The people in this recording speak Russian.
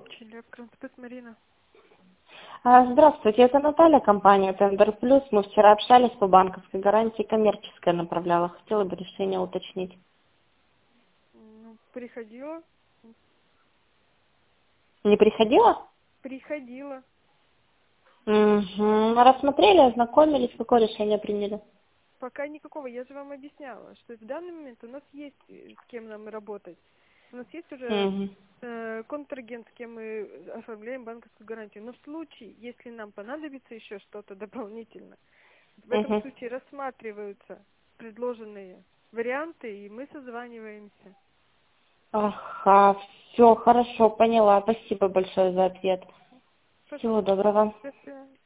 Челяб-Транспорт, Марина. Здравствуйте, это Наталья, компания Тендер Плюс. Мы вчера общались по банковской гарантии, коммерческая направляла. Хотела бы решение уточнить. Ну, приходила. Не приходила? Приходила. Угу. Рассмотрели, ознакомились, какое решение приняли? Пока никакого. Я же вам объясняла, что в данный момент у нас есть с кем нам работать. У нас есть уже Угу. контрагент, с кем мы оформляем банковскую гарантию. Но в случае, если нам понадобится еще что-то дополнительно, в этом Угу. случае рассматриваются предложенные варианты, и мы созваниваемся. Ага, все, хорошо, поняла. Спасибо большое за ответ. Всего Пожалуйста. доброго. До свидания.